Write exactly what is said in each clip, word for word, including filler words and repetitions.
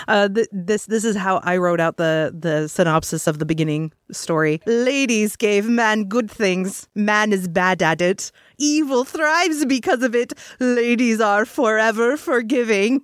Uh, th- this this is how I wrote out the, the synopsis of the beginning story. Ladies gave man good things. Man is bad at it. Evil thrives because of it. Ladies are forever forgiving.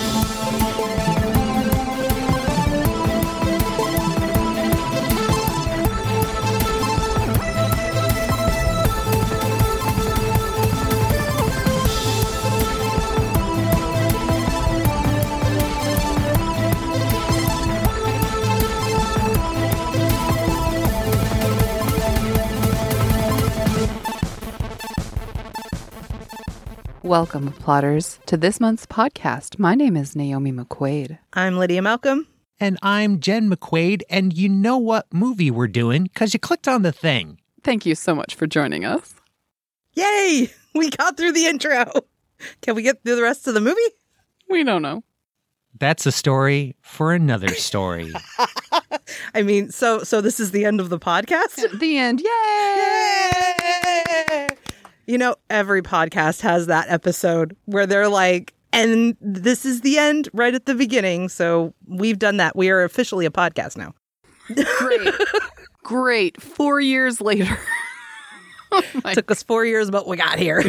Welcome, plotters, to this month's podcast. My name is Naomi McQuaid. I'm Lydia Malcolm. And I'm Jen McQuaid, and you know what movie we're doing because you clicked on the thing. Thank you so much for joining us. Yay! We got through the intro. Can we get through the rest of the movie? We don't know. That's a story for another story. I mean, so so this is the end of the podcast? The end. Yay! Yay! You know, every podcast has that episode where they're like, and this is the end right at the beginning. So we've done that. We are officially a podcast now. Great. Great. Four years later. Oh Took us four years, but we got here.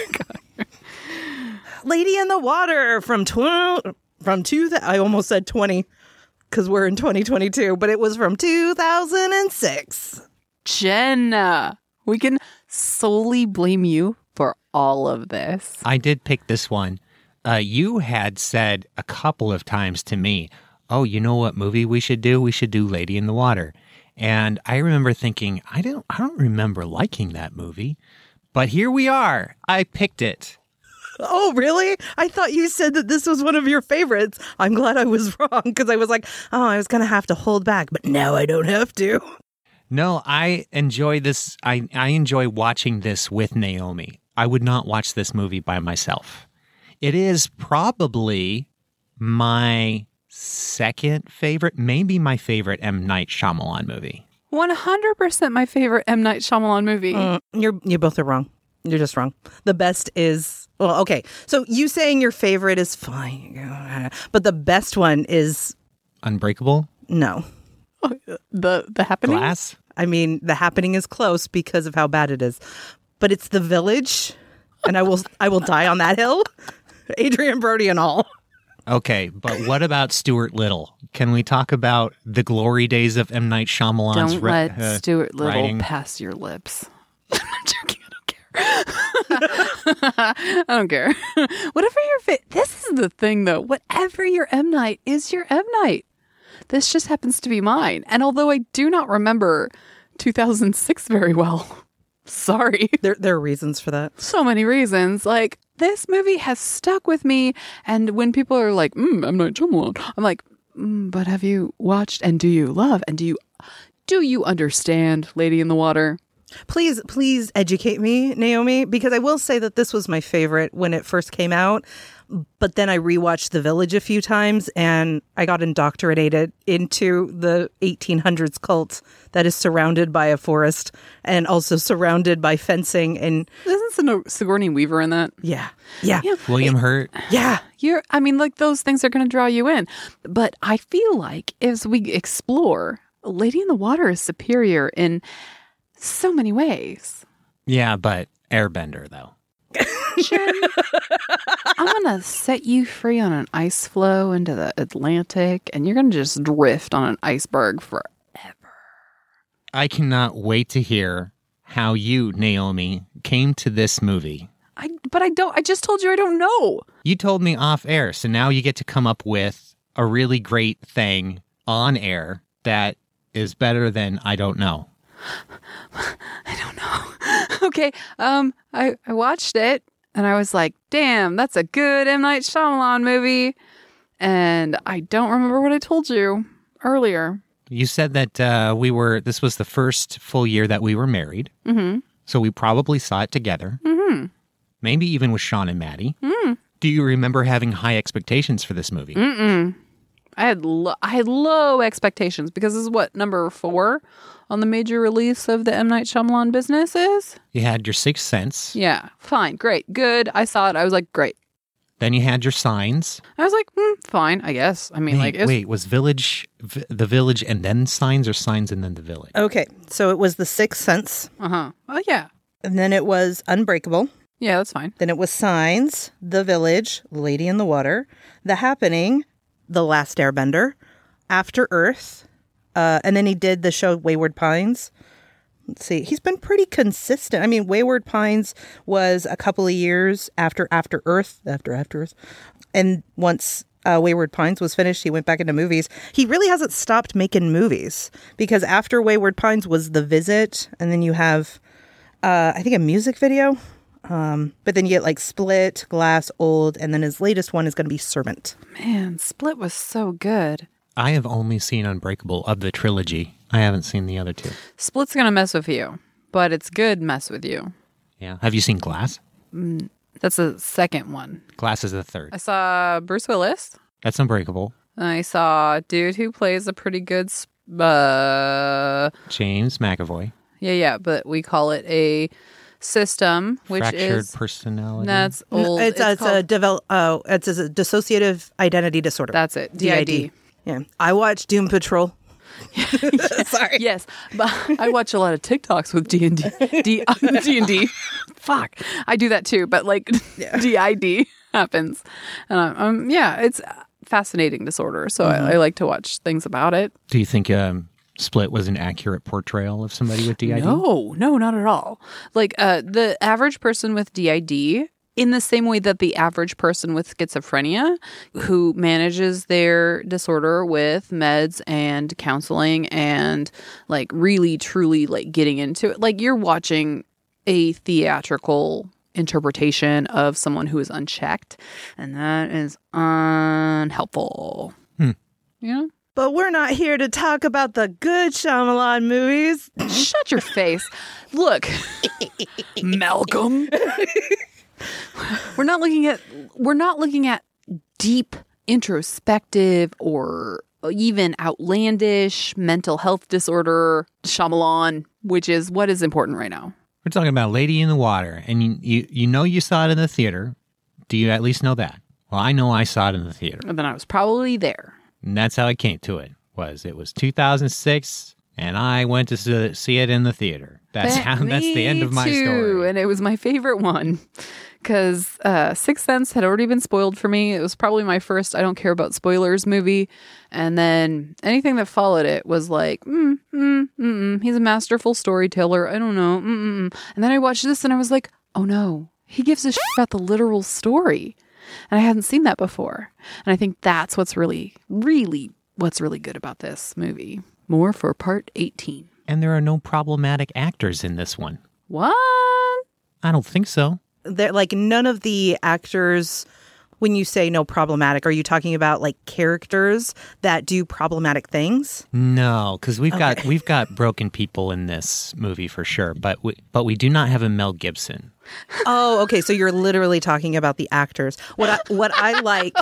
Lady in the Water from tw- from two. Th- I almost said twenty because we're in twenty twenty-two, but it was from two thousand six. Jen, uh, we can solely blame you for all of this. I did pick this one. Uh, you had said a couple of times to me, oh, you know what movie we should do? We should do Lady in the Water. And I remember thinking, I don't, I don't remember liking that movie. But here we are. I picked it. Oh, really? I thought you said that this was one of your favorites. I'm glad I was wrong because I was like, oh, I was going to have to hold back. But now I don't have to. No, I enjoy this. I, I enjoy watching this with Naomi. I would not watch this movie by myself. It is probably my second favorite, maybe my favorite M. Night Shyamalan movie. one hundred percent my favorite M. Night Shyamalan movie. Mm, you're, you both are wrong. You're just wrong. The best is, well, okay. So you saying your favorite is fine, but the best one is... Unbreakable? No. The, the Happening? Glass? I mean, The Happening is close because of how bad it is. But it's The Village, and I will I will die on that hill. Adrian Brody and all. Okay, but what about Stuart Little? Can we talk about the glory days of M. Night Shyamalan's Don't re- let uh, Stuart Little writing? pass your lips. I'm joking. I don't care. Whatever your fa- This is the thing, though. Whatever your M. Night is your M. Night. This just happens to be mine. And although I do not remember two thousand six very well, sorry. There, there are reasons for that. So many reasons. Like, this movie has stuck with me. And when people are like, mm, M. Night Shyamalan, I'm like, mm, but have you watched and do you love and do you do you understand Lady in the Water? Please, please educate me, Naomi, because I will say that this was my favorite when it first came out. But then I rewatched The Village a few times and I got indoctrinated into the eighteen hundreds cult that is surrounded by a forest and also surrounded by fencing. And Isn't Sigourney Weaver in that? yeah, yeah, Yeah. William Hurt? yeah. You're, I mean, like, those things are going to draw you in. But I feel like as we explore, Lady in the Water is superior in so many ways. Yeah, but Airbender, though. Jen, I'm going to set you free on an ice floe into the Atlantic, and you're going to just drift on an iceberg forever. I cannot wait to hear how you, Naomi, came to this movie. I, but I don't, I just told you I don't know. You told me off air, so now you get to come up with a really great thing on air that is better than I don't know. I don't know. Okay, um, I, I watched it, and I was like, damn, that's a good M. Night Shyamalan movie. And I don't remember what I told you earlier. You said that uh, we were, this was the first full year that we were married. Mm-hmm. So we probably saw it together. Mm-hmm. Maybe even with Sean and Maddie. Mm. Do you remember having high expectations for this movie? Mm-mm. I had lo- I had low expectations because this is what, number four on the major release of the M. Night Shyamalan business is? You had your Sixth Sense. Yeah, fine, great, good. I saw it. I was like, great. Then you had your Signs. I was like, hmm, fine, I guess. I mean, Wait, like, it's, wait, was Village, v- the Village and then Signs, or Signs and then the Village? Okay, so it was The Sixth Sense, uh huh. Oh yeah, and then it was Unbreakable. yeah, that's fine. Then it was Signs, The Village, Lady in the Water, The Happening, The Last Airbender, After Earth, uh, and then he did the show Wayward Pines. Let's see, he's been pretty consistent. I mean, Wayward Pines was a couple of years after After Earth, after After Earth, and once uh, Wayward Pines was finished, he went back into movies. He really hasn't stopped making movies because after Wayward Pines was The Visit, and then you have, uh, I think, a music video. Um, but then you get like Split, Glass, Old, and then his latest one is going to be Servant. Man, Split was so good. I have only seen Unbreakable of the trilogy. I haven't seen the other two. Split's gonna mess with you, but it's good mess with you. Yeah. Have you seen Glass? That's the second one. Glass is the third. I saw Bruce Willis. That's Unbreakable. I saw a dude who plays a pretty good, sp- uh, James McAvoy. yeah, yeah, but we call it a system, which Fractured is personality. that's old. It's, it's, called- a develop. Oh, it's a dissociative identity disorder. that's it. D I D. Yeah, I watched Doom Patrol. Sorry. Yes, but I watch a lot of TikToks with D and D. D D and D. Fuck, I do that too. But like D I D happens, and I'm, um, yeah, it's a fascinating disorder. So Mm-hmm. I, I like to watch things about it. Do you think um, Split was an accurate portrayal of somebody with D I D? No, no, not at all. Like uh, the average person with D I D, in the same way that the average person with schizophrenia, who manages their disorder with meds and counseling and like really, truly like getting into it, like you're watching a theatrical interpretation of someone who is unchecked, and that is unhelpful. Hmm. You know? But we're not here to talk about the good Shyamalan movies. Shut your face. Look, Malcolm. We're not looking at we're not looking at deep introspective or even outlandish mental health disorder Shyamalan, which is what is important right now. We're talking about Lady in the Water, and you, you you know you saw it in the theater. Do you at least know that? Well, I know I saw it in the theater. And then I was probably there. And that's how I came to it. Was it was two thousand six, and I went to s- see it in the theater. That's But how. That's the end of my me too, story. and it was my favorite one because uh, Sixth Sense had already been spoiled for me. It was probably my first I don't care about spoilers movie, and then anything that followed it was like, mm, mm, mm, mm, he's a masterful storyteller. I don't know, mm, mm. And then I watched this, and I was like, oh no, he gives a shit about the literal story, and I hadn't seen that before. And I think that's what's really, really, what's really good about this movie. More for part eighteen. And there are no problematic actors in this one. What? I don't think so. They're like none of the actors. When you say no problematic, are you talking about like characters that do problematic things? No, because we've got we've got broken people in this movie for sure, but we, but we do not have a Mel Gibson. Oh, okay. So you're literally talking about the actors. What I, what I like.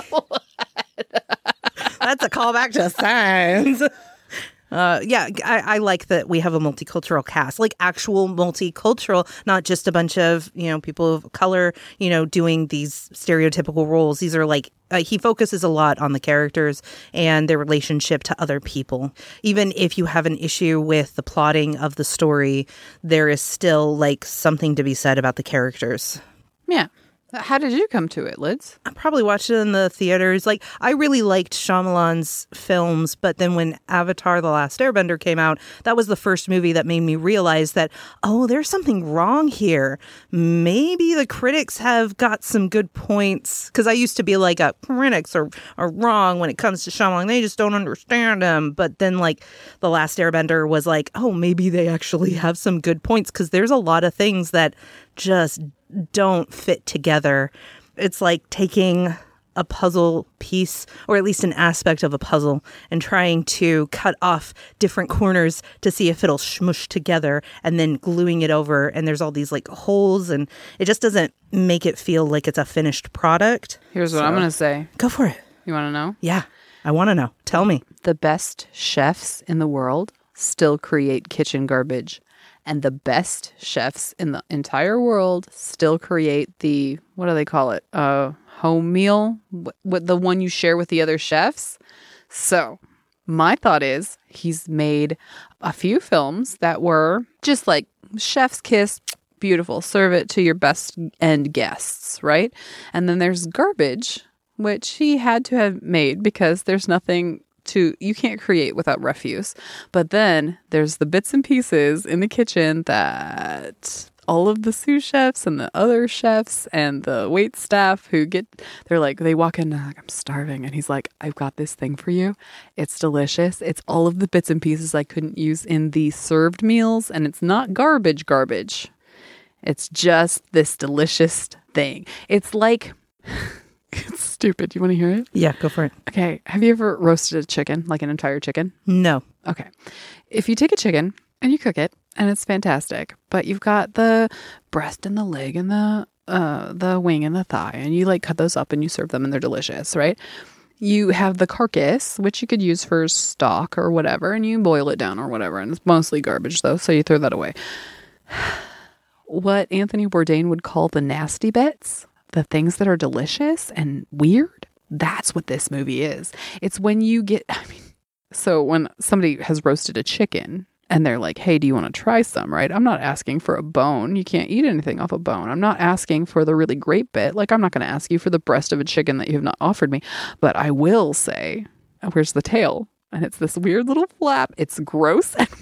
That's a callback to Signs. Uh, yeah, I, I like that we have a multicultural cast, like actual multicultural, not just a bunch of, you know, people of color, you know, doing these stereotypical roles. These are like, uh, he focuses a lot on the characters and their relationship to other people. Even if you have an issue with the plotting of the story, there is still like something to be said about the characters. Yeah. How did you come to it, Lids? I probably watched it in the theaters. Like, I really liked Shyamalan's films, but then when Avatar: The Last Airbender came out, that was the first movie that made me realize that, oh, there's something wrong here. Maybe the critics have got some good points. Because I used to be like, uh, critics are, are wrong when it comes to Shyamalan. They just don't understand him. But then, like, The Last Airbender was like, oh, maybe they actually have some good points. Because there's a lot of things that just don't fit together. It's like taking a puzzle piece, or at least an aspect of a puzzle, and trying to cut off different corners to see if it'll smush together, and then gluing it over, and there's all these like holes, and it just doesn't make it feel like it's a finished product. Here's what So- I'm going to say. Go for it. You want to know? Yeah, I want to know. Tell me. The best chefs in the world still create kitchen garbage. And the best chefs in the entire world still create the, what do they call it? Uh, home meal, what the one you share with the other chefs. So my thought is he's made a few films that were just like chef's kiss, beautiful, serve it to your best end guests, right? And then there's garbage, which he had to have made because there's nothing to, you can't create without refuse. But then there's the bits and pieces in the kitchen that all of the sous chefs and the other chefs and the wait staff who get, they're like, they walk in and like, I'm starving. And he's like, I've got this thing for you. It's delicious. It's all of the bits and pieces I couldn't use in the served meals. And it's not garbage, garbage. It's just this delicious thing. It's like, it's stupid. You want to hear it? Yeah, go for it. Okay. Have you ever roasted a chicken, like an entire chicken? No. Okay. If you take a chicken and you cook it, and it's fantastic, but you've got the breast and the leg and the uh, the wing and the thigh, and you like cut those up and you serve them and they're delicious, right? You have the carcass, which you could use for stock or whatever, and you boil it down or whatever, and it's mostly garbage though, so you throw that away. What Anthony Bourdain would call the nasty bits, the things that are delicious and weird, that's what this movie is. It's when you get, I mean, so when somebody has roasted a chicken, and they're like, hey, do you want to try some, right? I'm not asking for a bone. You can't eat anything off a bone. I'm not asking for the really great bit. Like, I'm not going to ask you for the breast of a chicken that you have not offered me. But I will say, where's the tail? And it's this weird little flap. It's gross and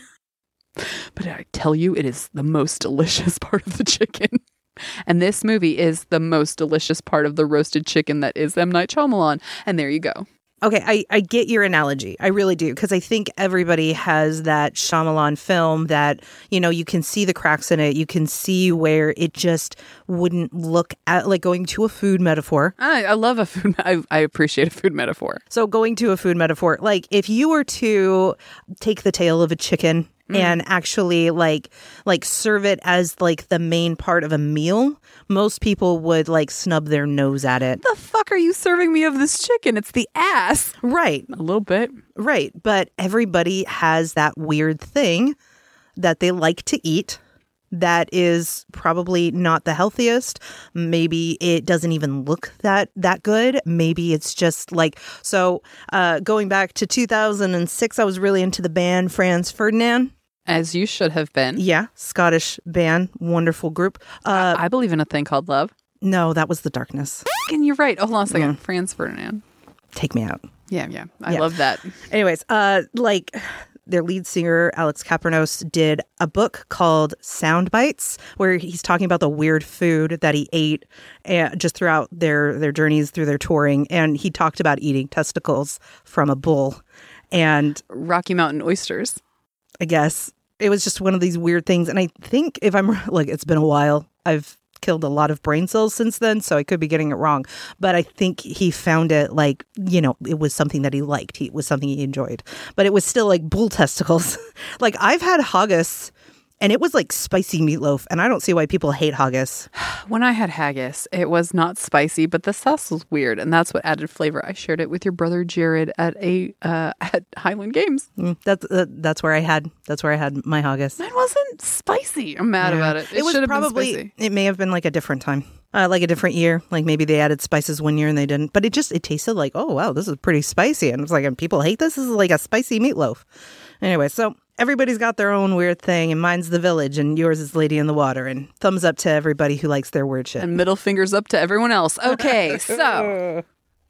weird. But I tell you, it is the most delicious part of the chicken. And this movie is the most delicious part of the roasted chicken that is M. Night Shyamalan. And there you go. Okay, I, I get your analogy. I really do. Because I think everybody has that Shyamalan film that, you know, you can see the cracks in it. You can see where it just wouldn't look at, like going to a food metaphor. I, I love a food, I, I appreciate a food metaphor. So going to a food metaphor, like if you were to take the tail of a chicken mm. and actually like like serve it as like the main part of a meal, most people would like snub their nose at it. The fuck are you serving me of this chicken? It's the ass. Right. A little bit. Right. But everybody has that weird thing that they like to eat that is probably not the healthiest. Maybe it doesn't even look that that good. Maybe it's just like, so uh, going back to two thousand six, I was really into the band Franz Ferdinand. As you should have been. Yeah, Scottish band, wonderful group. Uh, I believe in a thing called love. No, that was The Darkness. And you're right. Hold on a second. Mm. Franz Ferdinand. Take me out. Yeah, yeah. I Yeah. love that. Anyways, uh, like their lead singer, Alex Kapranos, did a book called Sound Bites, where he's talking about the weird food that he ate uh, just throughout their, their journeys through their touring. And he talked about eating testicles from a bull. And Rocky Mountain oysters. I guess it was just one of these weird things. And I think if I'm like, it's been a while, I've killed a lot of brain cells since then, so I could be getting it wrong. But I think he found it like, you know, it was something that he liked. He, it was something he enjoyed. But it was still like bull testicles. Like I've had haggis and it was like spicy meatloaf. And I don't see why people hate haggis. When I had haggis, it was not spicy, but the sauce was weird. And that's what added flavor. I shared it with your brother Jared at a uh, at Highland Games. Mm, that's uh, that's where I had that's where I had my haggis. Mine wasn't spicy. I'm mad Yeah. about it. It, It was should have probably, been spicy. it may have been like a different time. Uh, like a different year. Like maybe they added spices one year and they didn't. But it just, it tasted like, oh, wow, this is pretty spicy. And it's like, and people hate this? This is like a spicy meatloaf. Anyway, so everybody's got their own weird thing. And mine's The Village and yours is Lady in the Water. And thumbs up to everybody who likes their weird shit. And middle fingers up to everyone else. Okay, so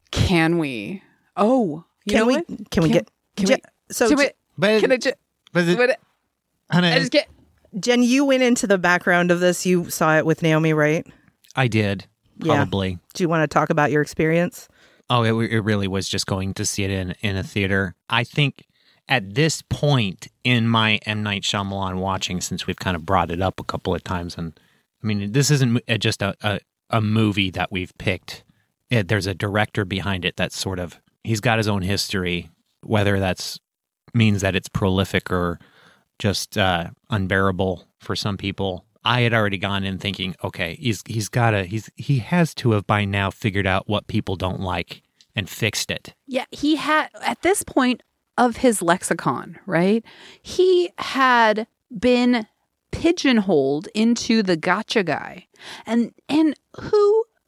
can we? Oh, you Can know we, what? can we Can- get, can Je- we- so Can Je- we? But, Can I just? but it, Wait, honey, I just get. Jen, you went into the background of this. You saw it with Naomi, right? I did, Yeah. probably. Do you want to talk about your experience? Oh, it, it really was just going to see it in, in a theater. I think at this point in my M. Night Shyamalan watching, since we've kind of brought it up a couple of times, and I mean, this isn't just a, a, a movie that we've picked. It, there's a director behind it that's sort of, he's got his own history, whether that's means that it's prolific or just uh, unbearable for some people. I had already gone in thinking, okay, he's he's got to he's he has to have by now figured out what people don't like and fixed it. Yeah, he had at this point of his lexicon, right? He had been pigeonholed into the gotcha guy, and and who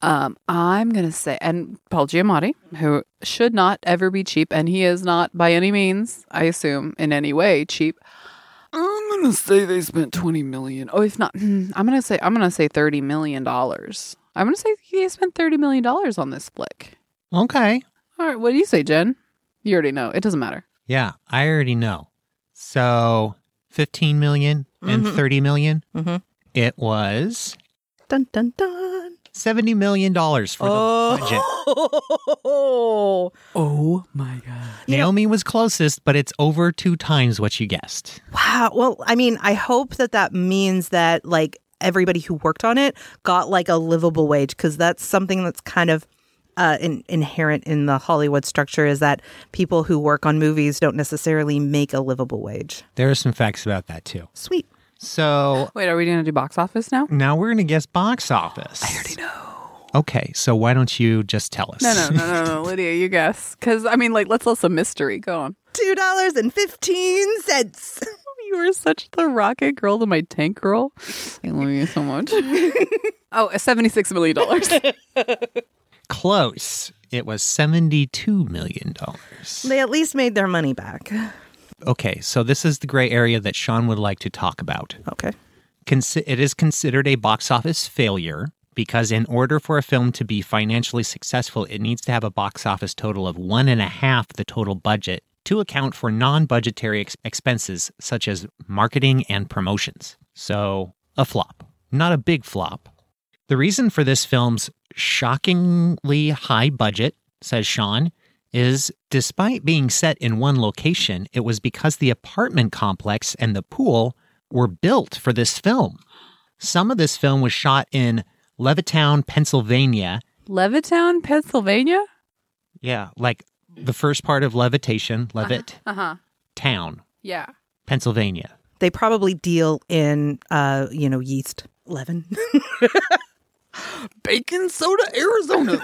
Um, I'm going to say, and Paul Giamatti, who should not ever be cheap, and he is not by any means, I assume, in any way cheap. I'm going to say they spent twenty million dollars. Oh, if not, I'm going to say, I'm going to say thirty million dollars. I'm going to say they spent thirty million dollars on this flick. Okay. All right. What do you say, Jen? You already know. It doesn't matter. Yeah, I already know. So fifteen million and Mhm. thirty million. Mm-hmm. It was Dun, dun, dun. seventy million dollars for the budget. Oh. Oh my God. Naomi was closest, but it's over two times what you guessed. Wow. Well, I mean, I hope that that means that like everybody who worked on it got like a livable wage, because that's something that's kind of uh, in, inherent in the Hollywood structure, is that people who work on movies don't necessarily make a livable wage. There are some facts about that too. Sweet. So Wait, are we going to do box office now? now we're going to guess box office. I already know. Okay, so why don't you just tell us? No, no, no, no, no, Lydia, you guess. Because, I mean, like, let's let some mystery. Go on. two dollars and fifteen cents. You are such the rocket girl to my tank girl. I love you so much. Oh, seventy-six million dollars. Close. It was seventy-two million dollars. They at least made their money back. Okay, so this is the gray area that Sean would like to talk about. Okay. Consi- it is considered a box office failure because in order for a film to be financially successful, it needs to have a box office total of one and a half the total budget to account for non-budgetary ex- expenses such as marketing and promotions. So, a flop. Not a big flop. The reason for this film's shockingly high budget, says Sean, is despite being set in one location, it was because the apartment complex and the pool were built for this film. Some of this film was shot in Levittown, Pennsylvania. Levittown, Pennsylvania? Yeah, like the first part of Levitation, Levitt, Uh-huh. town, Yeah. Pennsylvania. They probably deal in, uh, you know, yeast. Leaven. Bacon soda, Arizona.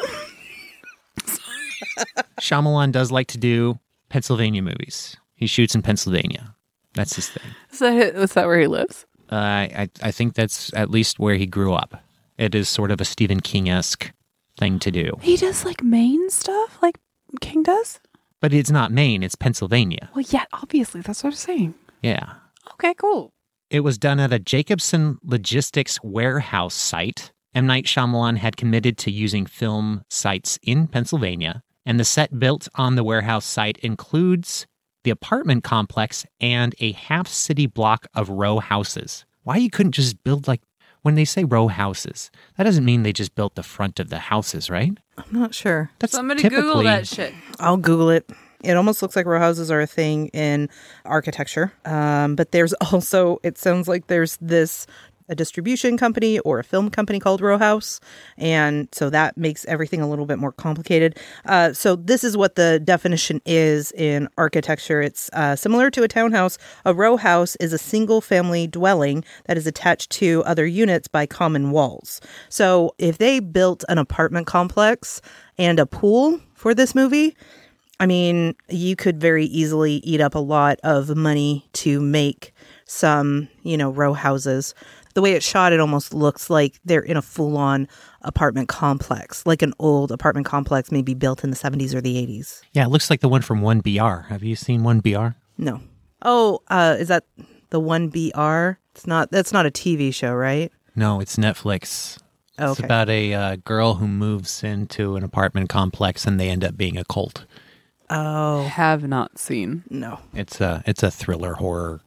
Shyamalan does like to do Pennsylvania movies. He shoots in Pennsylvania. That's his thing. Is that, is that where he lives? Uh, I, I think that's at least where he grew up. It is sort of a Stephen King-esque thing to do. He does like Maine stuff, like King does? But it's not Maine, it's Pennsylvania. Well, yeah, obviously. That's what I'm saying. Yeah. Okay, cool. It was done at a Jacobson Logistics warehouse site. M. Night Shyamalan had committed to using film sites in Pennsylvania, and the set built on the warehouse site includes the apartment complex and a half-city block of row houses. Why you couldn't just build, like, when they say row houses, that doesn't mean they just built the front of the houses, right? I'm not sure. That's Somebody typically, Google that shit. I'll Google it. It almost looks like row houses are a thing in architecture. Um, but there's also, it sounds like there's this, a distribution company or a film company called Row House. And so that makes everything a little bit more complicated. Uh, so this is what the definition is in architecture. It's uh, similar to a townhouse. A row house is a single family dwelling that is attached to other units by common walls. So if they built an apartment complex and a pool for this movie, I mean, you could very easily eat up a lot of money to make some, you know, row houses. The way it's shot, it almost looks like they're in a full-on apartment complex, like an old apartment complex maybe built in the seventies or the eighties. Yeah, it looks like the one from one B R. Have you seen one B R? No. Oh, uh, is that the one B R? It's not, that's not a T V show, right? No, it's Netflix. Oh, It's okay. about a uh, girl who moves into an apartment complex and they end up being a cult. Oh, Have not seen. no. It's a it's a thriller horror.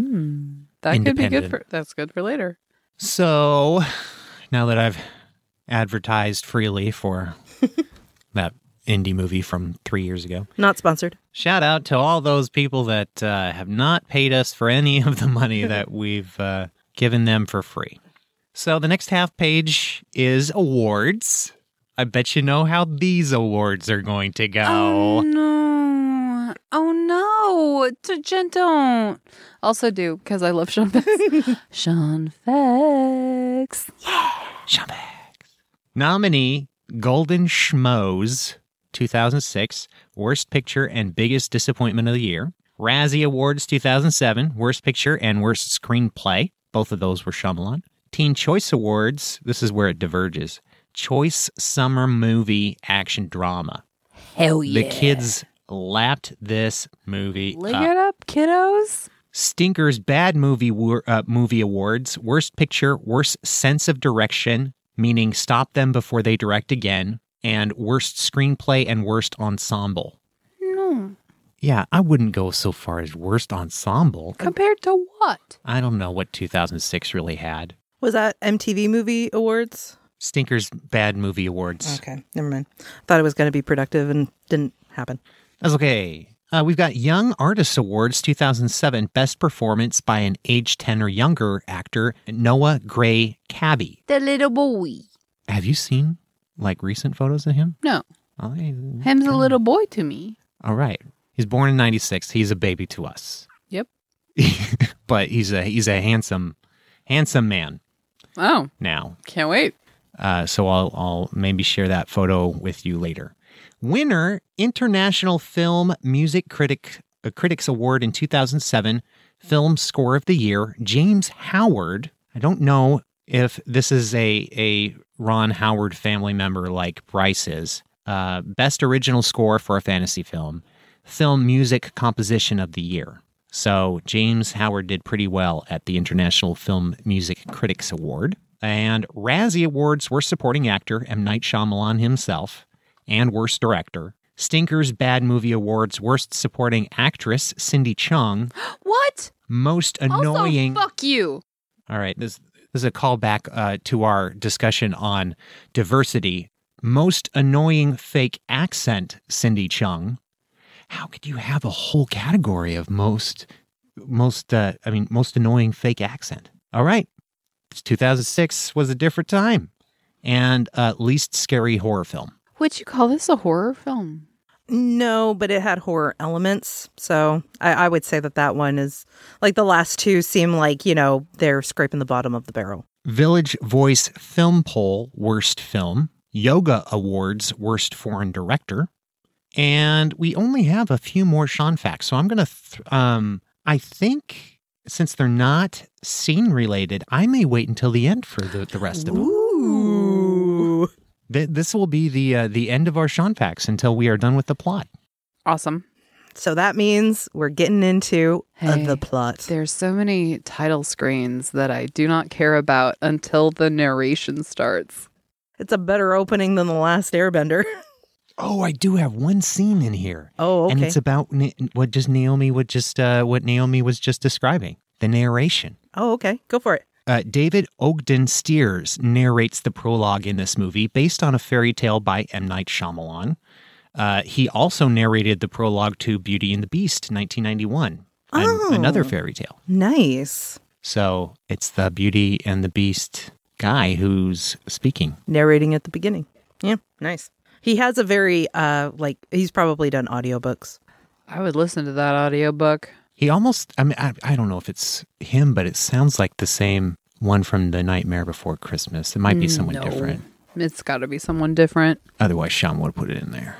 That could be good Independent. for. That's good for later. So now that I've advertised freely for that indie movie from three years ago, Not sponsored. shout out to all those people that uh, have not paid us for any of the money that we've uh, given them for free. So the next half page is awards. I bet you know how these awards are going to go. Oh no! Oh no! D- Jen, don't. Also do because I love Sean Fex. Sean Fex. Schumbags. Nominee Golden Schmoes two thousand six, Worst Picture and Biggest Disappointment of the Year. Razzie Awards two thousand seven, Worst Picture and Worst Screenplay. Both of those were Shyamalan. Teen Choice Awards, this is where it diverges. Choice Summer Movie Action Drama. Hell yeah. The kids lapped this movie Lick up. it up, kiddos. Stinker's Bad Movie Wor- uh, Movie Awards, Worst Picture, Worst Sense of Direction, meaning stop them before they direct again, and Worst Screenplay and Worst Ensemble. No. Yeah, I wouldn't go so far as Worst Ensemble. Compared to what? I don't know what two thousand six really had. Was that M T V Movie Awards? Stinker's Bad Movie Awards. Okay, never mind. Thought it was going to be productive and didn't happen. That's okay. Uh, we've got Young Artist Awards two thousand seven, Best Performance by an age ten or younger actor, Noah Gray Cabby. The little boy. Have you seen, like, recent photos of him? No. Oh, he- Him's a little boy to me. All right. He's born in ninety-six. He's a baby to us. Yep. But he's a he's a handsome, handsome man Oh, now. can't wait. Uh, so I'll I'll maybe share that photo with you later. Winner, International Film Music Critic uh, Critics Award in two thousand seven, Film Score of the Year, James Howard. I don't know if this is a a Ron Howard family member like Bryce is. Uh, Best Original Score for a Fantasy Film, Film Music Composition of the Year. So James Howard did pretty well at the International Film Music Critics Award. And Razzie Awards, Worst Supporting Actor, M. Night Shyamalan himself, and Worst Director. Stinkers Bad Movie Awards, Worst Supporting Actress, Cindy Chung. What? Most annoying... Also, fuck you. All right, this, this is a callback uh, to our discussion on diversity. Most annoying fake accent, Cindy Chung. How could you have a whole category of most, most, uh, I mean, most annoying fake accent? All right. two thousand six was a different time. And uh, least scary horror film. Would you call this a horror film? No, but it had horror elements. So I, I would say that that one is like the last two seem like, you know, they're scraping the bottom of the barrel. Village Voice Film Poll, Worst Film. Yoga Awards, Worst Foreign Director. And we only have a few more Sean facts. So I'm going to, th- um, I think since they're not scene related, I may wait until the end for the, the rest of them. Ooh. Th- this will be the uh, the end of our Sean facts until we are done with the plot. Awesome. So that means we're getting into uh, Hey, the plot. There's so many title screens that I do not care about until the narration starts. It's a better opening than The Last Airbender. Oh, I do have one scene in here. Oh, okay. And it's about Na- what just Naomi would just uh, what Naomi was just describing. The narration. Oh, okay. Go for it. Uh, David Ogden Stiers narrates the prologue in this movie based on a fairy tale by M. Night Shyamalan. Uh, he also narrated the prologue to Beauty and the Beast, nineteen ninety-one, an- Oh. another fairy tale. Nice. So it's the Beauty and the Beast guy who's speaking. Narrating at the beginning. Yeah, nice. He has a very, uh, like, he's probably done audiobooks. I would listen to that audiobook. He almost, I mean, I, I don't know if it's him, but it sounds like the same one from The Nightmare Before Christmas. It might be someone No. different. It's got to be someone different. Otherwise, Sean would put it in there.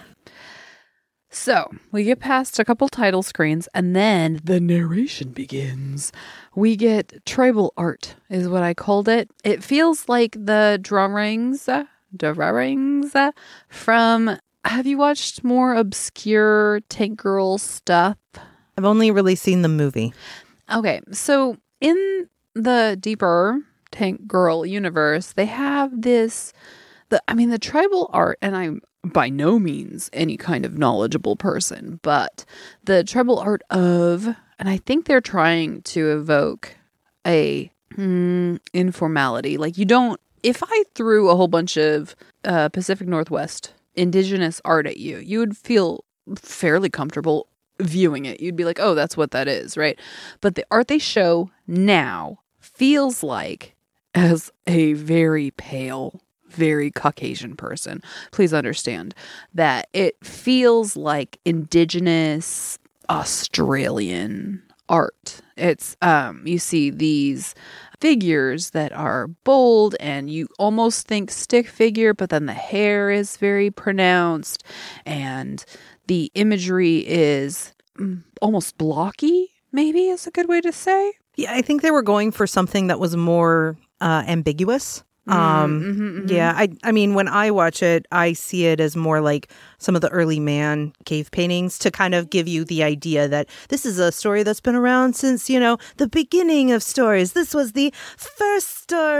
So, we get past a couple title screens, and then the narration begins. We get tribal art, is what I called it. It feels like the drawings, uh, drawings uh, from, have you watched more obscure Tank Girl stuff? I've only really seen the movie. Okay, so in the deeper Tank Girl universe, they have this, the I mean, the tribal art, and I'm by no means any kind of knowledgeable person, but the tribal art of, and I think they're trying to evoke a mm, informality. Like you don't, if I threw a whole bunch of uh, Pacific Northwest indigenous art at you, you would feel fairly comfortable viewing it. You'd be like, oh, that's what that is, right? But the art they show now feels like as a very pale, very Caucasian person. Please understand that it feels like indigenous Australian art. It's, um, you see these figures that are bold and you almost think stick figure, but then the hair is very pronounced and the imagery is mm, almost blocky, maybe is a good way to say. Yeah, I think they were going for something that was more uh, ambiguous. Um, mm-hmm, mm-hmm. Yeah, I I mean, when I watch it, I see it as more like some of the early man cave paintings to kind of give you the idea that this is a story that's been around since, you know, the beginning of stories. This was the first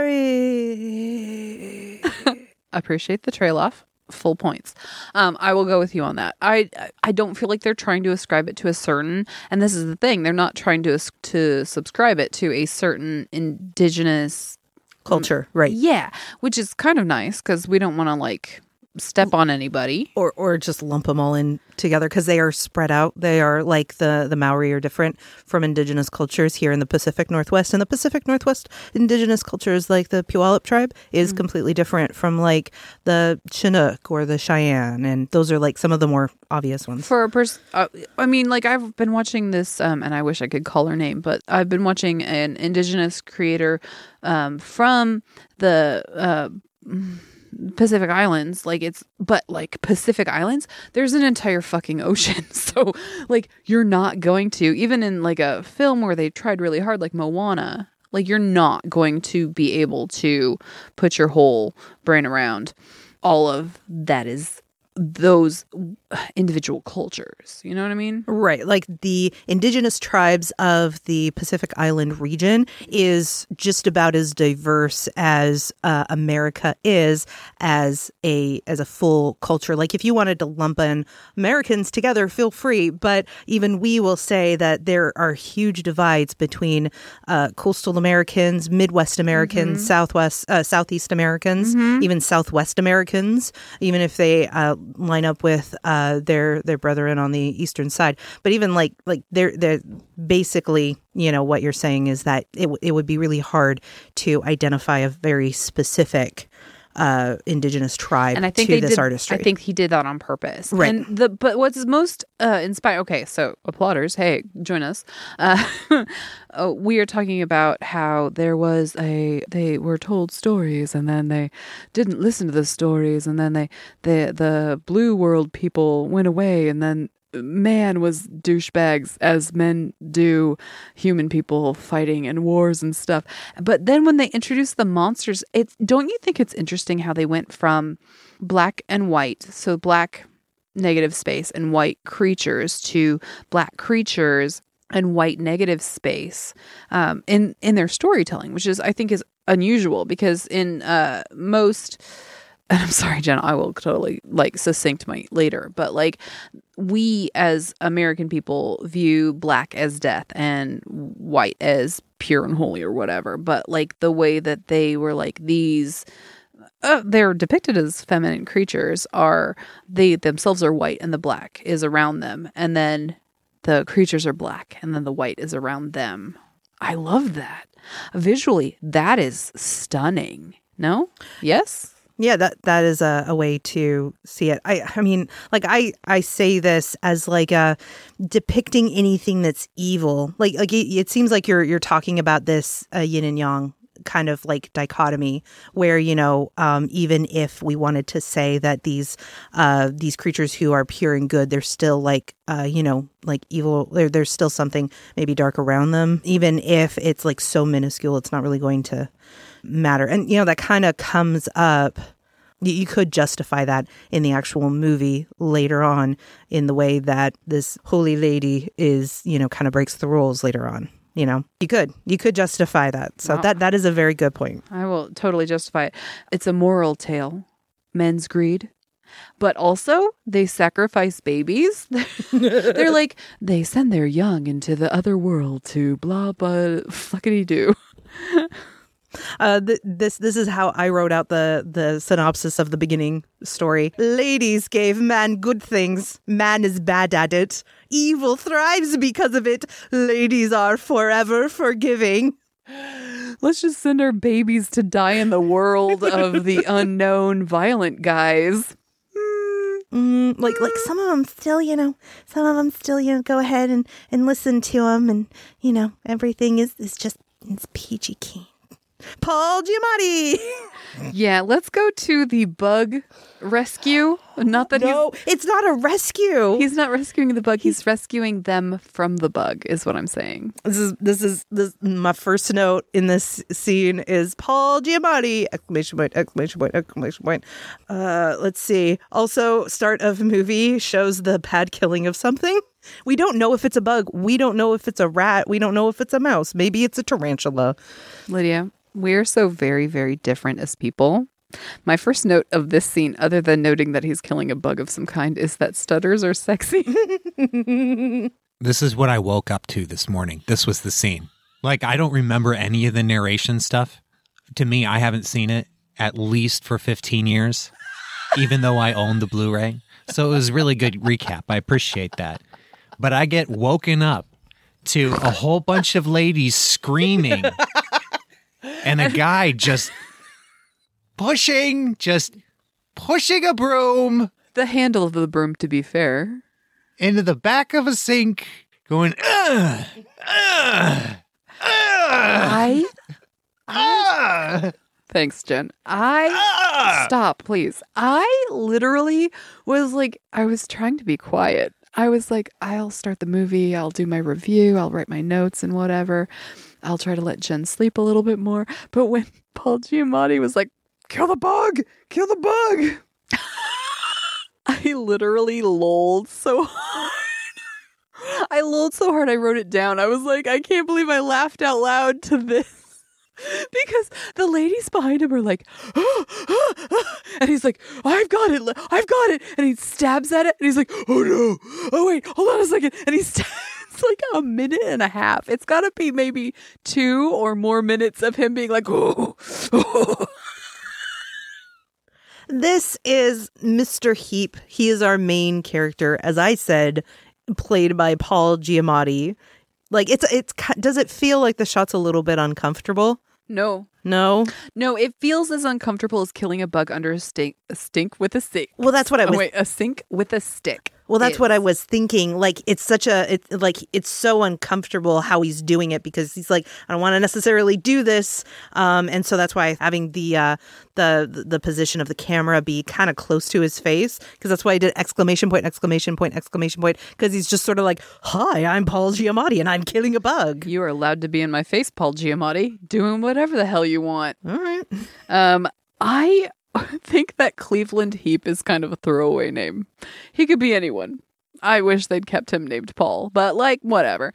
story. Appreciate the trail off. Full points. Um, I will go with you on that. I I don't feel like they're trying to ascribe it to a certain, and this is the thing, they're not trying to to subscribe it to a certain indigenous culture, right? Yeah, which is kind of nice because we don't want to like step on anybody or or just lump them all in together because they are spread out. They are like the the Maori are different from indigenous cultures here in the Pacific Northwest, and the Pacific Northwest indigenous cultures like the Puyallup tribe is mm-hmm. completely different from like the Chinook or the Cheyenne, and those are like some of the more obvious ones. For a person, uh, I mean, like I've been watching this, um, and I wish I could call her name, but I've been watching an indigenous creator um, from the uh, Pacific Islands, like it's, but like Pacific Islands, there's an entire fucking ocean. So like you're not going to, even in like a film where they tried really hard, like Moana, like you're not going to be able to put your whole brain around all of that is those individual cultures. You know what I mean? Right. Like the indigenous tribes of the Pacific Island region is just about as diverse as uh, America is as a as a full culture. Like if you wanted to lump in Americans together, feel free. But even we will say that there are huge divides between uh, coastal Americans, Midwest Americans, mm-hmm. Southwest, uh, Southeast Americans, mm-hmm. even Southwest Americans, even if they uh, line up with uh, their their brethren on the eastern side. But even like like they're they're basically, you know, what you're saying is that it it would be really hard to identify a very specific uh, indigenous tribe and I think to they this did, artistry. I think he did that on purpose. Right. And the but what's most uh, inspiring? Okay, so applauders, hey, join us. Uh, oh, we are talking about how there was a they were told stories and then they didn't listen to the stories and then they the the blue world people went away and then man was douchebags as men do, human people fighting in wars and stuff. But then when they introduced the monsters, it's don't you think it's interesting how they went from black and white, so black negative space and white creatures, to black creatures and white negative space um, in in their storytelling, which is I think is unusual because in uh, most. And I'm sorry, Jenna, I will totally like succinct my later, but like we as American people view black as death and white as pure and holy or whatever. But like the way that they were like these, uh, they're depicted as feminine creatures are, they themselves are white and the black is around them. And then the creatures are black and then the white is around them. I love that. Visually, that is stunning. No? Yes? Yeah, that that is a, a way to see it. I I mean, like I, I say this as like a depicting anything that's evil. Like like it, it seems like you're you're talking about this uh, yin and yang kind of like dichotomy where, you know, um, even if we wanted to say that these uh, these creatures who are pure and good, they're still like, uh, you know, like evil. There, there's still something maybe dark around them. Even if it's like so minuscule, it's not really going to matter. And, you know, that kind of comes up. You, you could justify that in the actual movie later on in the way that this holy lady is, you know, kind of breaks the rules later on. You know, you could, you could justify that. So wow. that that is a very good point. I will totally justify it. It's a moral tale, men's greed, but also they sacrifice babies. They're like, they send their young into the other world to blah, blah, fuckity do. Uh, th- this this is how I wrote out the, the synopsis of the beginning story. Ladies gave man good things. Man is bad at it. Evil thrives because of it. Ladies are forever forgiving. Let's just send our babies to die in the world of the unknown violent guys. Mm, like like some of them still, you know, some of them still, you know, go ahead and, and listen to them. And, you know, everything is, is just, it's peachy keen. Paul Giamatti. Yeah, let's go to the bug rescue. Not that No, it's not a rescue. he's he's not rescuing the bug. He's rescuing them from the bug, is what I'm saying. This is this is this my first note in this scene is Paul Giamatti! Exclamation point! Exclamation point! Exclamation point! Uh, let's see. Also, start of movie shows the pad killing of something. We don't know if it's a bug. We don't know if it's a rat. We don't know if it's a mouse. Maybe it's a tarantula. Lydia, we're so very, very different as people. My first note of this scene, other than noting that he's killing a bug of some kind, is that stutters are sexy. This is what I woke up to this morning. This was the scene. Like, I don't remember any of the narration stuff. To me, I haven't seen it at least for fifteen years, even though I own the Blu-ray. So it was a really good recap. I appreciate that. But I get woken up to a whole bunch of ladies screaming and a guy just pushing, just pushing a broom The handle of the broom, to be fair. into the back of a sink, going, ugh, ugh, ugh, I... ugh, Thanks, Jen. I... ugh. Stop, please. I literally was like, I was trying to be quiet. I was like, I'll start the movie. I'll do my review. I'll write my notes and whatever. I'll try to let Jen sleep a little bit more. But when Paul Giamatti was like, kill the bug, kill the bug, I literally lolled so hard. I lolled so hard I wrote it down. I was like, I can't believe I laughed out loud to this. Because the ladies behind him are like, ah, ah, ah. And he's like, I've got it, I've got it. And he stabs at it and he's like, oh no, oh wait, hold on a second. And he stabs like a minute and a half. It's got to be maybe two or more minutes of him being like, oh, oh. This is Mister Heap. He is our main character, as I said, played by Paul Giamatti. Like, it's it's. Does it feel like the shot's a little bit uncomfortable? No. No. No, it feels as uncomfortable as killing a bug under a stink, a stink with a stick. Well, that's what I was. Oh, wait, a sink with a stick. Well, that's is. what I was thinking. Like, it's such a, it's like, it's so uncomfortable how he's doing it because he's like, I don't want to necessarily do this. Um, and so that's why having the, uh, the, the position of the camera be kind of close to his face, because that's why I did exclamation point, exclamation point, exclamation point, because he's just sort of like, hi, I'm Paul Giamatti and I'm killing a bug. You are allowed to be in my face, Paul Giamatti, doing whatever the hell you want. All right. Um, I think that Cleveland Heap is kind of a throwaway name. He could be anyone. I wish they'd kept him named Paul, but like, whatever.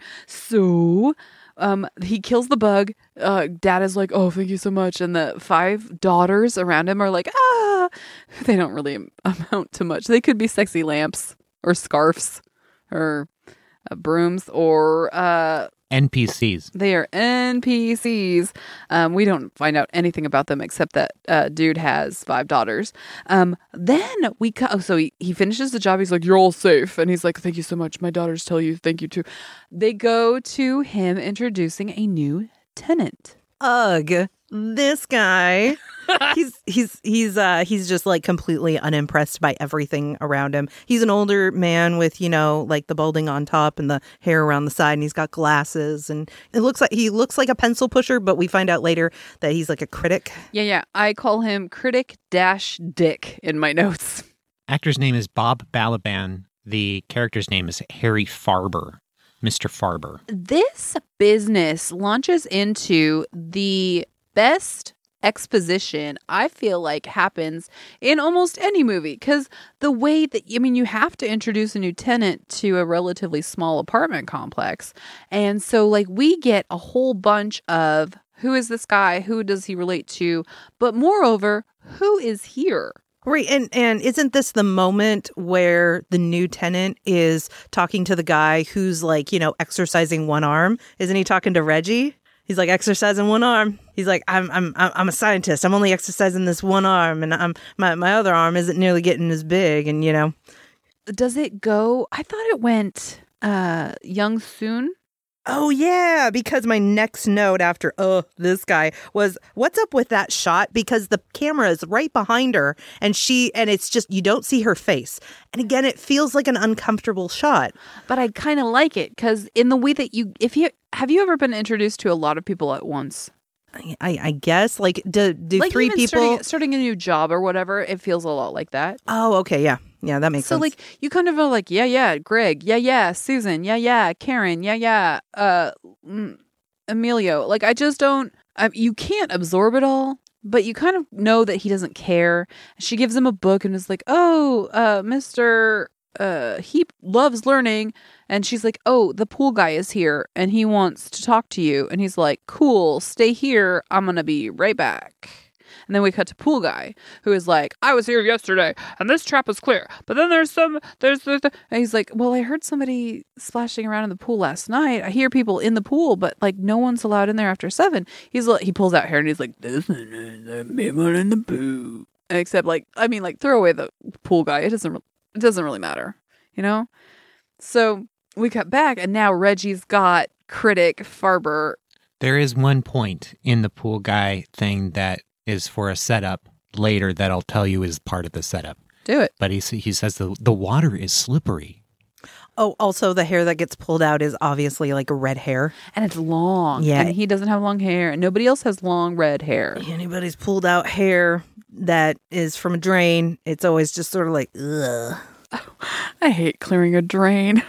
So, um, he kills the bug. Uh, dad is like, oh, thank you so much. And the five daughters around him are like, ah, they don't really amount to much. They could be sexy lamps or scarves or uh, brooms or, uh, N P Cs. they are N P Cs. Um, we don't find out anything about them except that uh, dude has five daughters. Um, then we co- oh, so he, he finishes the job. He's like, you're all safe. And he's like, thank you so much. My daughters tell you thank you too. They go to him introducing a new tenant. Ugh, this guy. he's he's he's uh he's just like completely unimpressed by everything around him. He's an older man with, you know, like the balding on top and the hair around the side, and he's got glasses, and it looks like he looks like a pencil pusher, but we find out later that he's like a critic. Yeah, yeah. I call him Critic Dash Dick in my notes. Actor's name is Bob Balaban. The character's name is Harry Farber. Mister Farber. This business launches into the best exposition I feel like happens in almost any movie, because the way that, I mean, you have to introduce a new tenant to a relatively small apartment complex, and so like we get a whole bunch of who is this guy, who does he relate to, but moreover, who is here. Right, and and isn't this the moment where the new tenant is talking to the guy who's like, you know, exercising one arm? Isn't he talking to Reggie? He's like exercising one arm. He's like, I'm I'm I'm a scientist. I'm only exercising this one arm, and I'm my my other arm isn't nearly getting as big. And you know, Does it go? I thought it went uh, Young Soon. oh yeah, because my next note after oh this guy was, what's up with that shot? Because the camera is right behind her, and she and it's just, you don't see her face. And again, it feels like an uncomfortable shot. But I kind of like it because in the way that you, if you, have you ever been introduced to a lot of people at once? I, I guess like do do Like three even people? starting, starting a new job or whatever, it feels a lot like that. Oh, okay, yeah, yeah, that makes So sense. like you kind of are like, yeah, yeah, Greg, yeah, yeah, Susan, yeah, yeah, Karen, yeah, yeah, uh, mm, Emilio. Like I just don't. I, you can't absorb it all, but you kind of know that he doesn't care. She gives him a book and is like, oh, uh, Mister Uh, he loves learning. And she's like, oh, the pool guy is here and he wants to talk to you. And he's like, cool, stay here. I'm going to be right back. And then we cut to pool guy who is like, I was here yesterday and this trap was clear. But then there's some, there's, there's the, and he's like, well, I heard somebody splashing around in the pool last night. I hear people in the pool, but like no one's allowed in there after seven. He's like, he pulls out hair and he's like, there's people in the pool. Except like, I mean, like throw away the pool guy. It doesn't, it doesn't really matter, you know? So we cut back and now Reggie's got critic Farber. There is one point in the pool guy thing that is for a setup later that I'll tell you is part of the setup. Do it. But he he says the the water is slippery. Oh, also the hair that gets pulled out is obviously like a red hair. And it's long. Yeah. And he doesn't have long hair. And nobody else has long red hair. Anybody's pulled out hair that is from a drain, it's always just sort of like, ugh. I hate clearing a drain.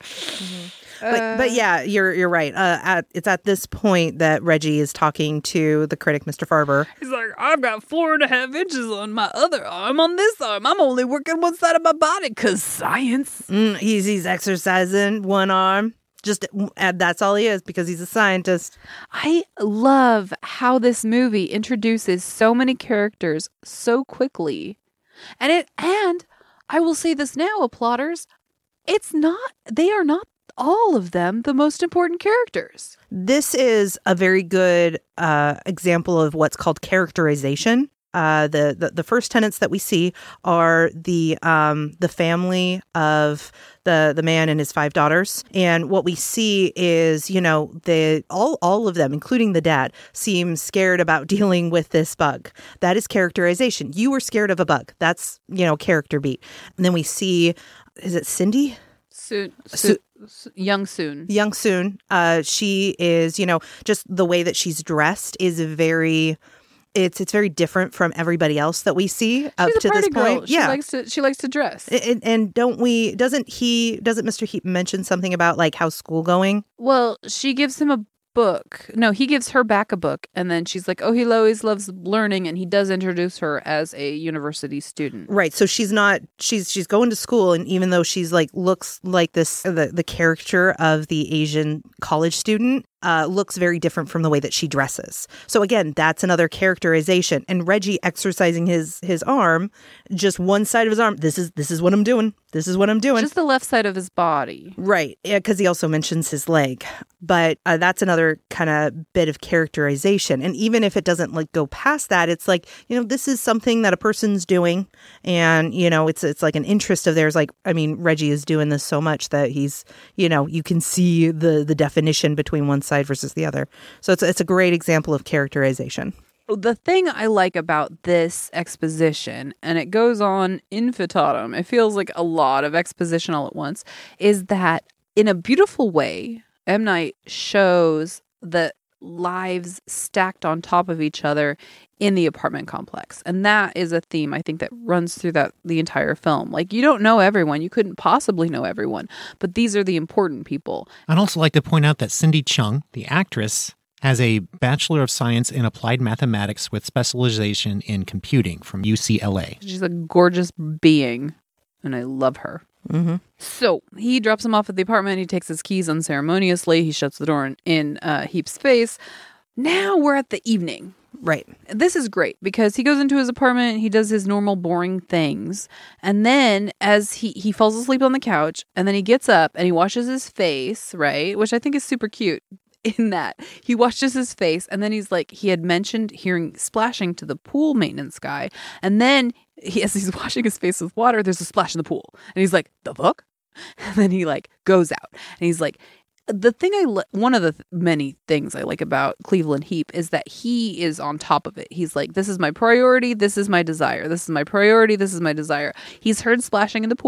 But, but yeah, you're you're right. Uh, at, it's at this point that Reggie is talking to the critic, Mister Farber. He's like, I've got four and a half inches on my other arm. On this arm, I'm only working one side of my body because science. Mm, he's he's exercising one arm. Just and that's all he is because he's a scientist. I love how this movie introduces so many characters so quickly. And it and I will say this now, applauders, it's not they are not all of them the most important characters. This is a very good uh, example of what's called characterization. Uh, the, the the first tenants that we see are the um, the family of the the man and his five daughters, and what we see is, you know, the all all of them, including the dad, seem scared about dealing with this bug. That is characterization. You were scared of a bug. That's, you know, character beat. And then we see, is it Cindy? Soon, soon, young soon, young soon. Uh, she is, you know, just the way that she's dressed is very. It's it's very different from everybody else that we see up She's a to party this point. Girl. She yeah, likes to she likes to dress. And, and don't we? Doesn't he? Doesn't Mister Heap mention something about like how's school going? Well, she gives him a book. No, he gives her back a book, and then she's like, "Oh, he always loves learning," and he does introduce her as a university student. Right. So she's not. She's she's going to school, and even though she's like looks like this, the the character of the Asian college student. Uh, looks very different from the way that she dresses. So again, that's another characterization. And Reggie exercising his his arm, just one side of his arm. This is this is what I'm doing. This is what I'm doing. Just the left side of his body. Right. Yeah, because he also mentions his leg. But uh, that's another kind of bit of characterization. And even if it doesn't like go past that, it's like, you know, this is something that a person's doing. And, you know, it's it's like an interest of theirs. Like, I mean, Reggie is doing this so much that he's, you know, you can see the the definition between one side versus the other. So it's it's a great example of characterization. The thing I like about this exposition, and it goes on infinitum, it feels like a lot of exposition all at once, is that in a beautiful way, M. Night shows the lives stacked on top of each other in the apartment complex. And that is a theme I think that runs through that the entire film. Like, you don't know everyone. You couldn't possibly know everyone. But these are the important people. I'd also like to point out that Cindy Chung, the actress, has a Bachelor of Science in Applied Mathematics with specialization in computing from U C L A. She's a gorgeous being, and I love her. Mm-hmm. So he drops him off at the apartment. He takes his keys unceremoniously. He shuts the door in, in uh, Heap's face. Now we're at the evening. Right. This is great because he goes into his apartment. He does his normal boring things. And then as he, he falls asleep on the couch, and then he gets up and he washes his face, right? Which I think is super cute. In that he washes his face, and then he's like, he had mentioned hearing splashing to the pool maintenance guy, and then he, as he's washing his face with water, there's a splash in the pool, and he's like, the fuck? And then he like goes out, and he's like, the thing I li- one of the th- many things I like about Cleveland Heap is that he is on top of it. He's like, this is my priority, this is my desire, this is my priority, this is my desire. He's heard splashing in the pool.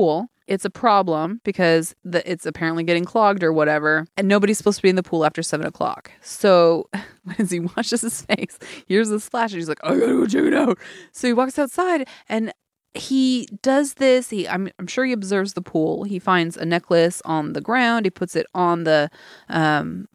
It's a problem because the, it's apparently getting clogged or whatever. And nobody's supposed to be in the pool after seven o'clock. So as he washes his face, here's the splash. And he's like, I gotta go check it out. So he walks outside and he does this. He, I'm, I'm sure he observes the pool. He finds a necklace on the ground. He puts it on the um,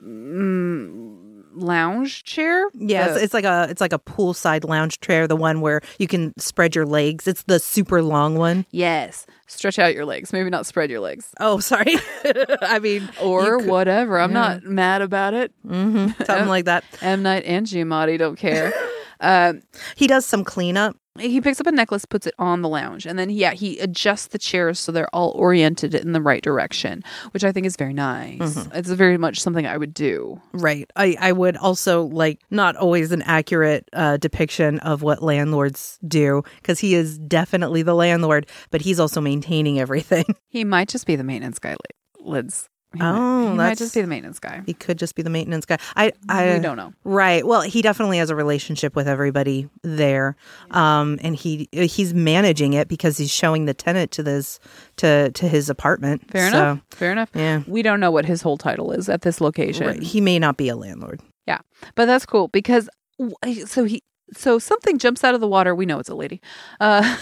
mm, lounge chair. Yeah, The- it's, it's like a it's like a poolside lounge chair, the one where you can spread your legs. It's the super long one. yes. Stretch out your legs. Maybe not spread your legs. Oh, sorry. I mean, Or you could- whatever. I'm yeah. not mad about it. Mhm, something like that. M. Night and Giamatti don't care. um, He does some cleanup. he picks up a necklace, puts it on the lounge, and then, yeah, he adjusts the chairs so they're all oriented in the right direction, which I think is very nice. Mm-hmm. It's very much something I would do. Right. I, I would also like not always an accurate uh, depiction of what landlords do because he is definitely the landlord, but he's also maintaining everything. He might just be the maintenance guy, Lids. He Oh, might, he might that's- just be the maintenance guy. He could just be the maintenance guy. I, I we don't know. Right. Well, he definitely has a relationship with everybody there, um, and he he's managing it because he's showing the tenant to this to to his apartment. Fair So, enough. Fair enough. Yeah. We don't know what his whole title is at this location. Right. He may not be a landlord. Yeah, but that's cool because so he so something jumps out of the water. We know it's a lady, uh,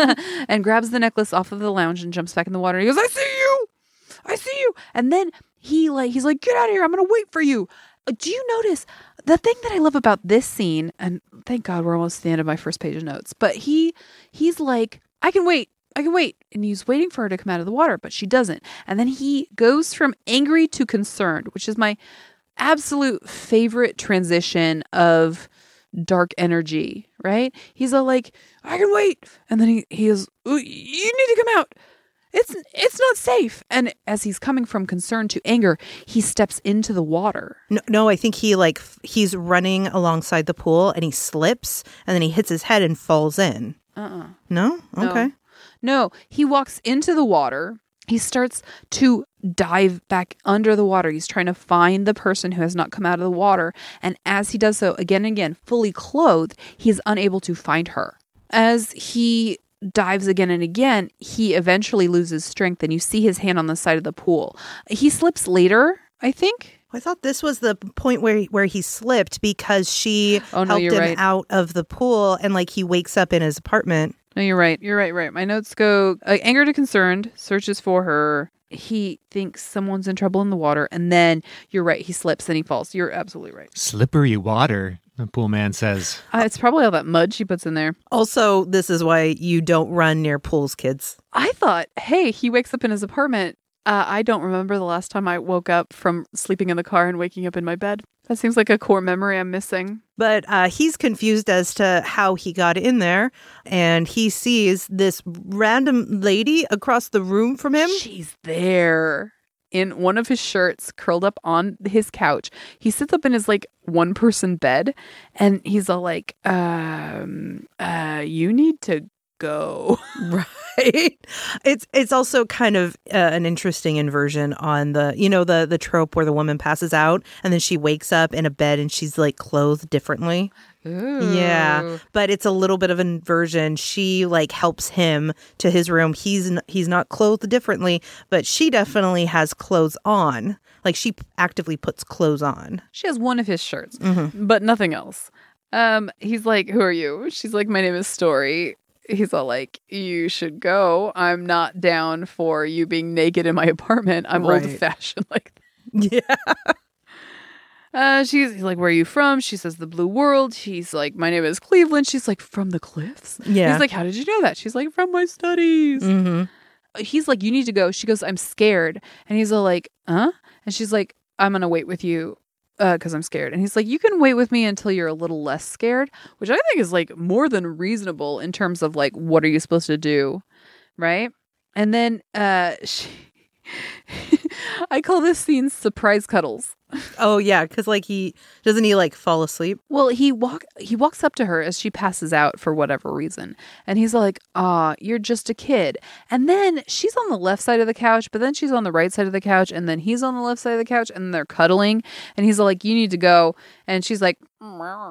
and grabs the necklace off of the lounge and jumps back in the water. And he goes, "I see you, I see you!" And then he like he's like, "Get out of here! I'm gonna wait for you." Uh, Do you notice the thing that I love about this scene? And thank God we're almost at the end of my first page of notes. But he he's like, "I can wait." I can wait. And he's waiting for her to come out of the water, but she doesn't. And then he goes from angry to concerned, which is my absolute favorite transition of dark energy, right? He's all like, I can wait. And then he, he is, "Ooh, you need to come out. It's it's not safe." And as he's coming from concern to anger, he steps into the water. No, no, I think he like f- he's running alongside the pool and he slips and then he hits his head and falls in. Uh-uh. No? No. Okay. No, he walks into the water. He starts to dive back under the water. He's trying to find the person who has not come out of the water. And as he does so again and again, fully clothed, he is unable to find her. As he dives again and again, he eventually loses strength and you see his hand on the side of the pool. He slips later, I think. I thought this was the point where where he slipped because she Oh, no, helped you're him right. out of the pool and like he wakes up in his apartment. No, you're right. You're right, right. My notes go uh, anger to concerned, searches for her. He thinks someone's in trouble in the water. And then you're right. He slips and he falls. You're absolutely right. Slippery water, the pool man says. Uh, it's probably all that mud she puts in there. Also, this is why you don't run near pools, kids. I thought, hey, he wakes up in his apartment. Uh, I don't remember the last time I woke up from sleeping in the car and waking up in my bed. That seems like a core memory I'm missing. But uh, he's confused as to how he got in there, and he sees this random lady across the room from him. She's there in one of his shirts, curled up on his couch. He sits up in his like one person bed, and he's all like, um, uh, you need to go. Right. It's it's also kind of uh, an interesting inversion on the, you know, the the trope where the woman passes out and then she wakes up in a bed and she's like clothed differently. Ooh. Yeah, but it's a little bit of an inversion. She like helps him to his room. He's n- he's not clothed differently, but she definitely has clothes on. Like she p- actively puts clothes on. She has one of his shirts, but nothing else. Um, he's like, "Who are you?" She's like, "My name is Story." He's all like, "You should go. I'm not down for you being naked in my apartment. I'm Right. old fashioned like Yeah. that." Uh, she's he's like, "Where are you from?" She says, "The Blue World." He's like, "My name is Cleveland." She's like, "From the cliffs?" Yeah. He's like, "How did you know that?" She's like, "From my studies." Mm-hmm. He's like, "You need to go." She goes, "I'm scared." And he's all like, "Huh?" And she's like, "I'm going to wait with you because I'm scared." And he's like, "You can wait with me until you're a little less scared," which I think is like more than reasonable in terms of like, what are you supposed to do? Right. And then uh, she, I call this scene surprise cuddles. Oh yeah, because like he doesn't he like fall asleep? Well, he walk he walks up to her as she passes out for whatever reason. And he's like, "Ah, you're just a kid." And then she's on the left side of the couch, but then she's on the right side of the couch, and then he's on the left side of the couch, and they're cuddling. And he's like, "You need to go." And she's like,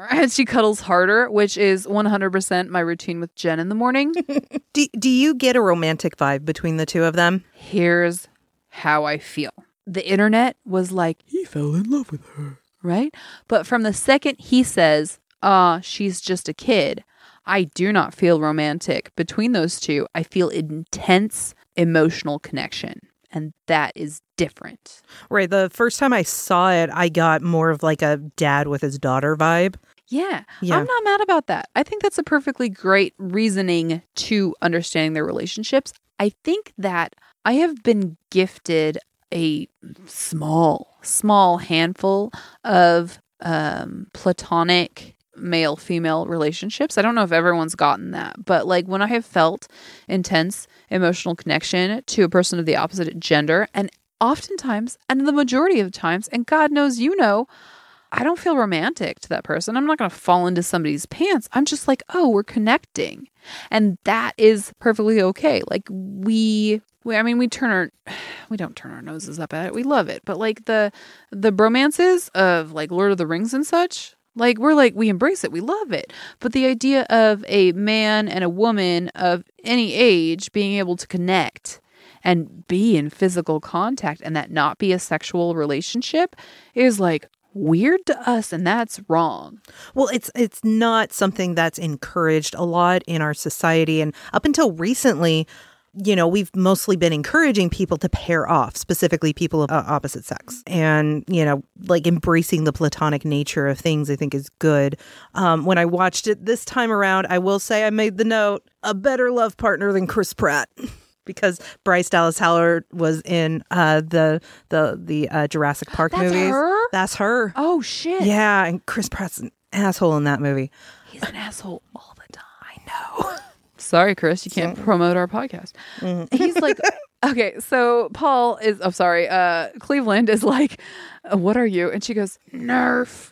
And she cuddles harder, which is one hundred percent my routine with Jen in the morning. Do, do you get a romantic vibe between the two of them? Here's how I feel. The internet was like, he fell in love with her, right? But from the second he says, ah, she's just a kid, I do not feel romantic. Between those two, I feel intense emotional connection. And that is different. Right. The first time I saw it, I got more of like a dad with his daughter vibe. Yeah, Yeah. I'm not mad about that. I think that's a perfectly great reasoning to understanding their relationships. I think that I have been gifted a small, small handful of um, platonic male-female relationships. I don't know if everyone's gotten that, but like when I have felt intense emotional connection to a person of the opposite gender, and oftentimes, and the majority of times, and God knows you know, I don't feel romantic to that person. I'm not going to fall into somebody's pants. I'm just like, oh, we're connecting. And that is perfectly okay. Like we, we I mean, we turn our, we don't turn our noses up at it. We love it. But like the, the bromances of like Lord of the Rings and such, like we're like, we embrace it. We love it. But the idea of a man and a woman of any age being able to connect and be in physical contact and that not be a sexual relationship is like weird to us, and that's wrong. Well, it's it's not something that's encouraged a lot in our society. And up until recently, you know, we've mostly been encouraging people to pair off, specifically people of uh, opposite sex. And, you know, like embracing the platonic nature of things, I think is good. Um, when I watched it this time around, I will say I made the note, a better love partner than Chris Pratt. Because Bryce Dallas Howard was in uh, the the the uh, Jurassic Park That's movies. her? That's her. Oh, shit. Yeah, and Chris Pratt's an asshole in that movie. He's an asshole all the time. I know. Sorry, Chris, you can't promote our podcast. Mm-hmm. He's like, okay, so Paul is, I'm sorry, uh, Cleveland is like, uh, what are you? And she goes, Nerf.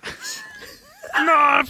Nerf.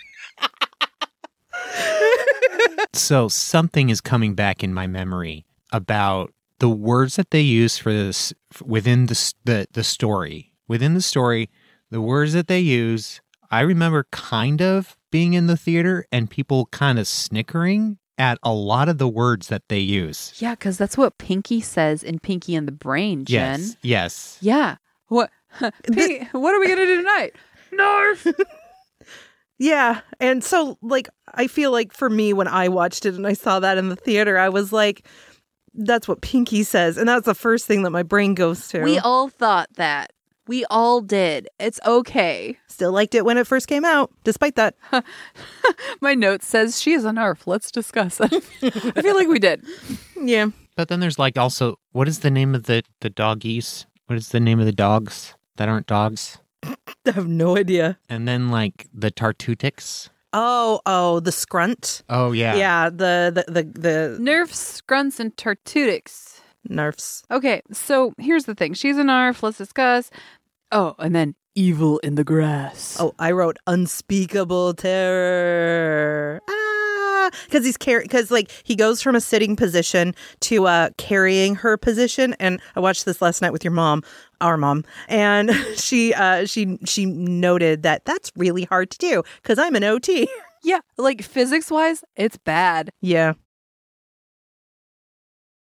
So something is coming back in my memory about the words that they use for this within the, the the story. Within the story, the words that they use, I remember kind of being in the theater and people kind of snickering at a lot of the words that they use. Yeah, because that's what Pinky says in Pinky and the Brain, Jen. Yes, yes. Yeah. What? Pinky, what are we going to do tonight? Nerf. Yeah. And so, like, I feel like for me, when I watched it and I saw that in the theater, I was like, that's what Pinky says. And that's the first thing that my brain goes to. We all thought that. We all did. It's okay. Still liked it when it first came out, despite that. My note says she is a Nerf. Let's discuss it. I feel like we did. Yeah. But then there's like also, what is the name of the, the doggies? What is the name of the dogs that aren't dogs? I have no idea. And then like the Tartutics. Oh, oh, the Scrunt. Oh, yeah. Yeah, the, the, the, the Nerfs, Scrunts, and Tartutics. Nerfs. Okay, so here's the thing. She's a Nerf. Let's discuss. Oh, and then evil in the grass. Oh, I wrote unspeakable terror. Ah, because he's car- because like he goes from a sitting position to uh carrying her position. And I watched this last night with your mom, our mom, and she uh she she noted that that's really hard to do because I'm an O T. Yeah, like physics-wise, it's bad. Yeah.